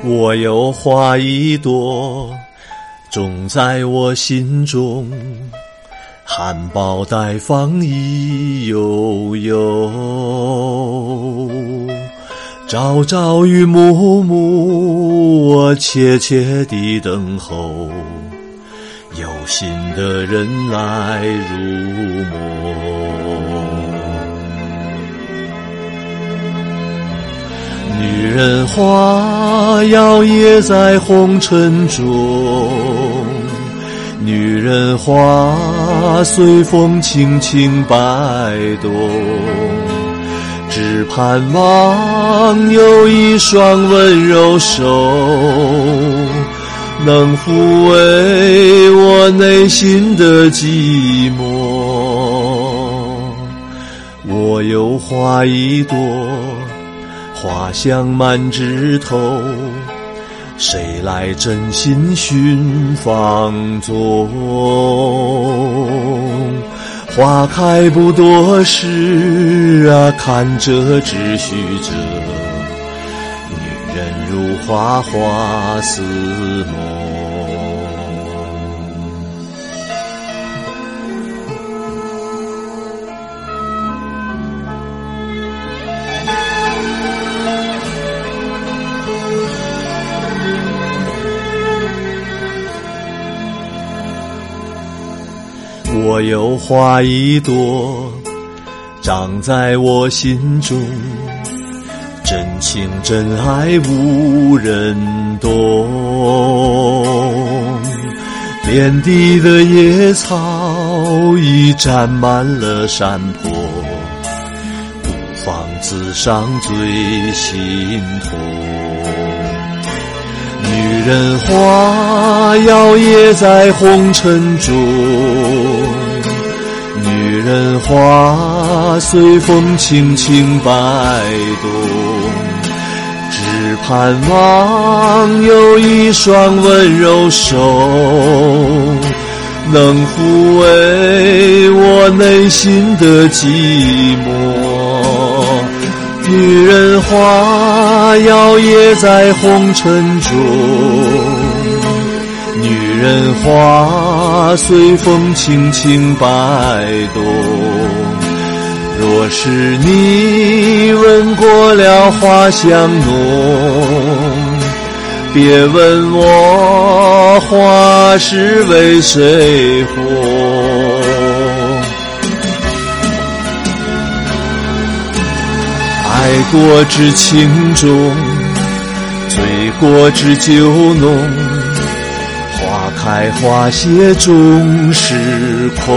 我有花一朵，种在我心中，含苞待放意悠悠。朝朝与暮暮，我切切地等候，有心的人来入梦。女人花摇曳在红尘中，女人花随风轻轻摆动，只盼望有一双温柔手，能抚慰我内心的寂寞。我有花一朵，花香满枝头，谁来真心寻芳踪？花开不多时啊，看着只须着，女人如花，花似梦。我有花一朵，长在我心中，真情真爱无人懂。遍地的野草已占满了山坡，孤芳自赏最心痛。女人花摇曳在红尘中，女人花随风轻轻摆动，只盼望有一双温柔手，能抚慰我内心的寂寞。女人花摇曳在红尘中，女人花随风轻轻摆动。若是你闻过了花香浓，别问我花是为谁红。爱过知情重，醉过知酒浓，花开花谢终是空。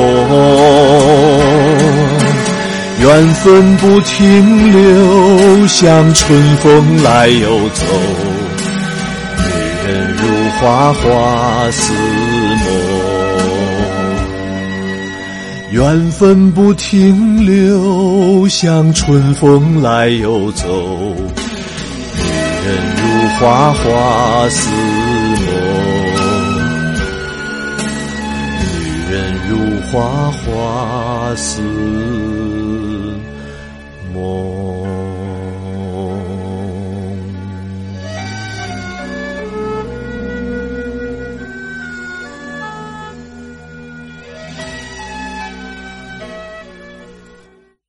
缘分不停留，像春风来又走，女人如花，花似梦。缘分不停留，像春风来又走，女人如花，花似梦。女人如花，花似梦。